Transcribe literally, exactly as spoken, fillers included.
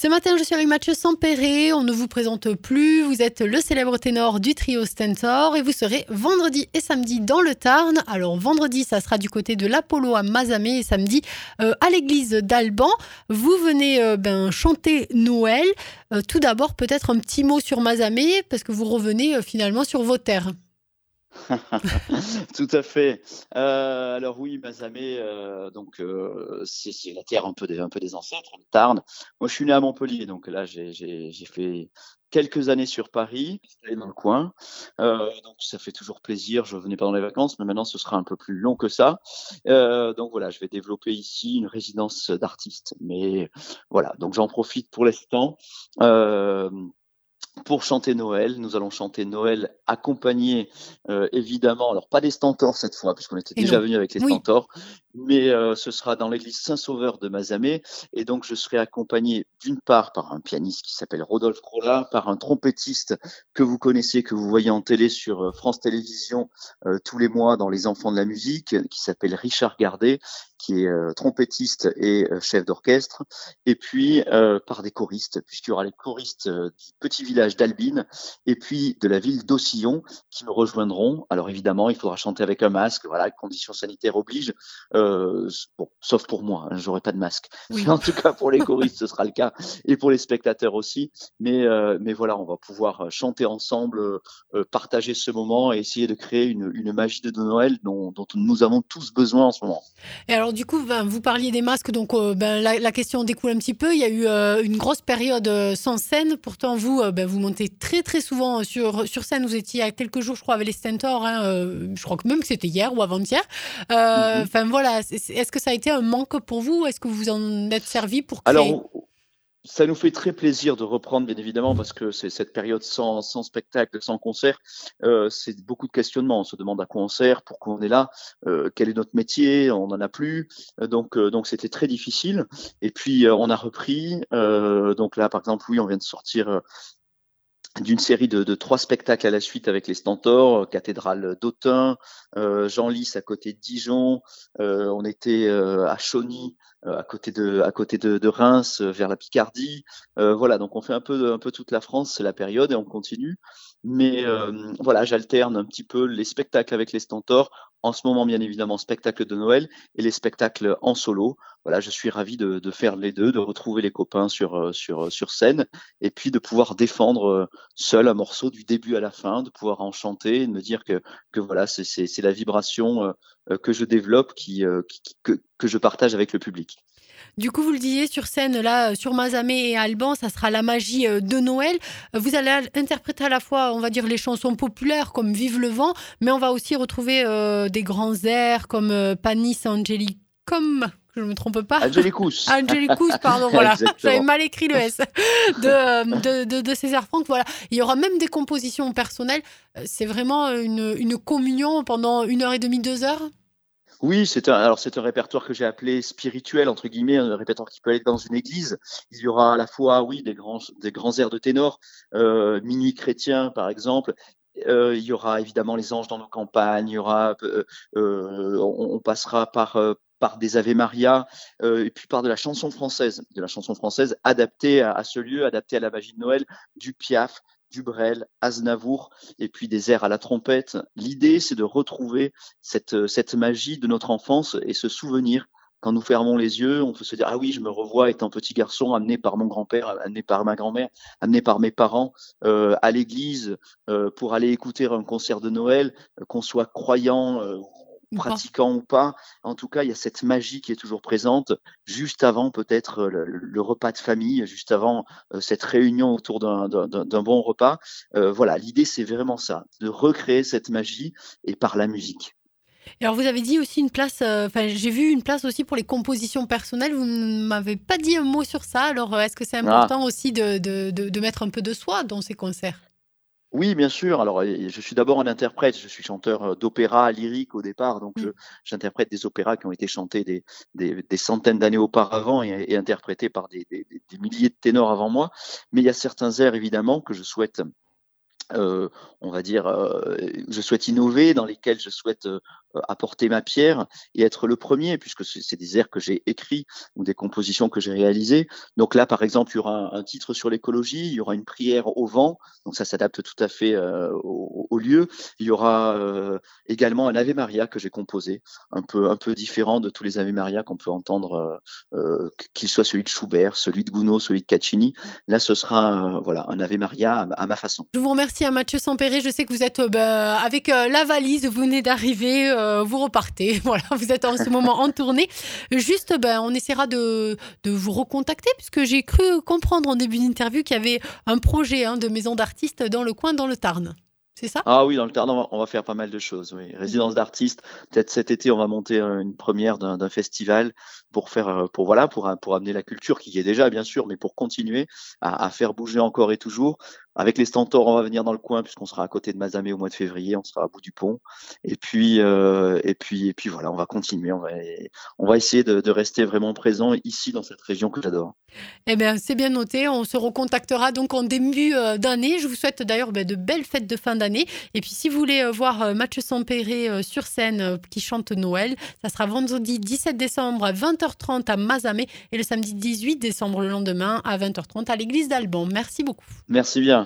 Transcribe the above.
Ce matin, je suis avec Mathieu Sampéré. On ne vous présente plus. Vous êtes le célèbre ténor du trio Stentor et vous serez vendredi et samedi dans le Tarn. Alors, vendredi, ça sera du côté de l'Apollo à Mazamet et samedi euh, à l'église d'Alban. Vous venez euh, ben, chanter Noël. Euh, tout d'abord, peut-être un petit mot sur Mazamet parce que vous revenez euh, finalement sur vos terres. Tout à fait. Euh, alors oui, Mazamet, euh, donc euh, c'est c'est la terre un peu des, un peu des ancêtres, le Tarn. Moi, je suis né à Montpellier, donc là, j'ai j'ai- j'ai fait quelques années sur Paris, installé dans le coin. Euh, donc ça fait toujours plaisir. Je venais pendant les vacances, mais maintenant, ce sera un peu plus long que ça. Euh, donc voilà, je vais développer ici une résidence d'artiste. Mais voilà, donc j'en profite pour l'instant. Euh, pour chanter Noël. Nous allons chanter Noël accompagné, euh, évidemment, alors pas des Stentors cette fois, puisqu'on était Et déjà non. venu avec les Oui. Stentors, mais euh, ce sera dans l'église Saint-Sauveur de Mazamet. Et donc, je serai accompagné d'une part par un pianiste qui s'appelle Rodolphe Crolla, par un trompettiste que vous connaissez, que vous voyez en télé sur euh, France Télévisions euh, tous les mois dans Les Enfants de la musique, qui s'appelle Richard Gardet, qui est euh, trompettiste et euh, chef d'orchestre, et puis euh, par des choristes, puisqu'il y aura les choristes euh, du petit village d'Albine et puis de la ville d'Aucillon qui me rejoindront. Alors évidemment, il faudra chanter avec un masque, voilà, conditions sanitaires obligent. Euh, bon, sauf pour moi, hein, j'aurai pas de masque. Oui. Mais en tout cas, pour les choristes, ce sera le cas, et pour les spectateurs aussi. Mais, euh, mais voilà, on va pouvoir chanter ensemble, euh, partager ce moment et essayer de créer une, une magie de Noël dont, dont nous avons tous besoin en ce moment. Et alors du coup, ben, vous parliez des masques, donc euh, ben, la, la question découle un petit peu. Il y a eu euh, une grosse période euh, sans scène. Pourtant, vous, euh, ben, vous montez très très souvent sur, sur scène. Vous étiez il y a quelques jours, je crois, avec les Stentors. Hein, euh, je crois que même que c'était hier ou avant-hier. Euh, Mhm. Enfin voilà, c'est- est-ce que ça a été un manque pour vous? Est-ce que vous en êtes servi pour créer? Alors, ça nous fait très plaisir de reprendre, bien évidemment, parce que c'est cette période sans, sans spectacle, sans concert. Euh, c'est beaucoup de questionnements. On se demande à quoi on sert, pourquoi on est là, euh, quel est notre métier, on n'en a plus. Euh, donc, euh, donc c'était très difficile. Et puis, euh, on a repris. Euh, donc là, par exemple, oui, on vient de sortir euh, d'une série de, de trois spectacles à la suite avec les Stentors, euh, cathédrale d'Autun, euh, Genlis à côté de Dijon, euh, on était euh, à Chauny euh, à côté de à côté de, de Reims, euh, vers la Picardie. Euh, voilà, donc on fait un peu un peu toute la France, c'est la période et on continue. Mais euh, voilà, j'alterne un petit peu les spectacles avec les Stentors. En ce moment, bien évidemment, spectacle de Noël et les spectacles en solo. Voilà, je suis ravi de, de faire les deux, de retrouver les copains sur euh, sur sur scène et puis de pouvoir défendre euh, seul un morceau du début à la fin, de pouvoir en chanter, et de me dire que, que voilà, c'est, c'est, c'est la vibration euh, que je développe qui, euh, qui, que, que je partage avec le public. Du coup, vous le disiez sur scène, là, sur Mazamet et Alban, ça sera la magie euh, de Noël. Euh, Vous allez interpréter à la fois, on va dire, les chansons populaires comme Vive le vent, mais on va aussi retrouver euh, des grands airs comme euh, Panis Angelicum, que je ne me trompe pas. Angelicus. Angelicus, pardon, voilà, j'avais Exactement. mal écrit le S, de, euh, de, de, de César Franck. Voilà. Il y aura même des compositions personnelles. Euh, C'est vraiment une, une communion pendant une heure et demie, deux heures. Oui, c'est un, alors c'est un répertoire que j'ai appelé spirituel, entre guillemets, un répertoire qui peut aller dans une église. Il y aura à la fois, oui, des grands, des grands airs de ténor, euh, Minuit chrétien, par exemple. Euh, il y aura évidemment les anges dans nos campagnes, il y aura, euh, euh, on, on passera par, euh, par des Ave Maria, euh, et puis par de la chanson française, de la chanson française adaptée à, à ce lieu, adaptée à la magie de Noël, du Piaf, du Brel, Aznavour, et puis des airs à la trompette. L'idée, c'est de retrouver cette, cette magie de notre enfance et ce souvenir. Quand nous fermons les yeux, on peut se dire, ah oui, je me revois étant petit garçon, amené par mon grand-père, amené par ma grand-mère, amené par mes parents euh, à l'église euh, pour aller écouter un concert de Noël, euh, qu'on soit croyant, euh, Ou pas. pratiquant ou pas. En tout cas, il y a cette magie qui est toujours présente, juste avant peut-être le, le repas de famille, juste avant euh, cette réunion autour d'un, d'un, d'un bon repas. Euh, voilà, l'idée, c'est vraiment ça, de recréer cette magie et par la musique. Et alors, vous avez dit aussi une place, euh, enfin, j'ai vu une place aussi pour les compositions personnelles. Vous ne m'avez pas dit un mot sur ça. Alors, euh, est-ce que c'est Ah, important aussi de, de, de, de mettre un peu de soi dans ces concerts? oui, bien sûr. Alors, euh, je suis d'abord un interprète. Je suis chanteur euh, d'opéra lyrique au départ, donc je, Mm. j'interprète des opéras qui ont été chantés des, des, des centaines d'années auparavant et, et interprétés par des, des, des milliers de ténors avant moi. Mais il y a certains airs, évidemment, que je souhaite heu, on va dire, heu, je souhaite innover, dans lesquels je souhaite, heu, apporter ma pierre et être le premier puisque c'est c'est des airs que j'ai écrits ou des compositions que j'ai réalisées. Donc là, par exemple, il y aura un un titre sur l'écologie, il y aura une prière au vent, donc ça s'adapte tout à fait, heu, au au lieu. Il y aura, heu, également un Ave Maria que j'ai composé, un peu un peu différent de tous les Ave Maria qu'on peut entendre, heu heu, qu'il soit celui de Schubert, celui de Gounod, celui de Caccini. Là, ce sera, heu, voilà, un Ave Maria à ma à ma façon. Je vous remercie, hein, Mathieu Sempéré. Je sais que vous êtes euh, bah, avec euh, la valise, vous venez d'arriver, euh, vous repartez. Voilà, vous êtes en ce moment en tournée. Juste, ben, on essaiera de, de vous recontacter puisque j'ai cru comprendre en début d'interview qu'il y avait un projet, hein, de maison d'artistes dans le coin, dans le Tarn. C'est ça? Ah oui, dans le Tarn, on va on va faire pas mal de choses, oui. Résidence d'artistes, peut-être cet été, on va monter, heu, une première d'un d'un festival pour faire, heu, pour voilà, pour a pour amener la culture qui y est déjà bien sûr, mais pour continuer à à faire bouger encore et toujours. Avec les Stentors, on va venir dans le coin puisqu'on sera à côté de Mazamet au mois de février, on sera à bout du pont et puis, heu et puis et puis voilà, on va continuer, on va on va essayer de de rester vraiment présent ici dans cette région que j'adore. Eh bien, c'est bien noté. On se recontactera donc en début euh, d'année. Je vous souhaite d'ailleurs ben, de belles fêtes de fin d'année. Et puis, si vous voulez euh, voir euh, Mathieu Sempéré euh, sur scène euh, qui chante Noël, ça sera vendredi dix-sept décembre à vingt heures trente à Mazamet et le samedi dix-huit décembre le lendemain à vingt heures trente à l'église d'Alban. Merci beaucoup. Merci bien.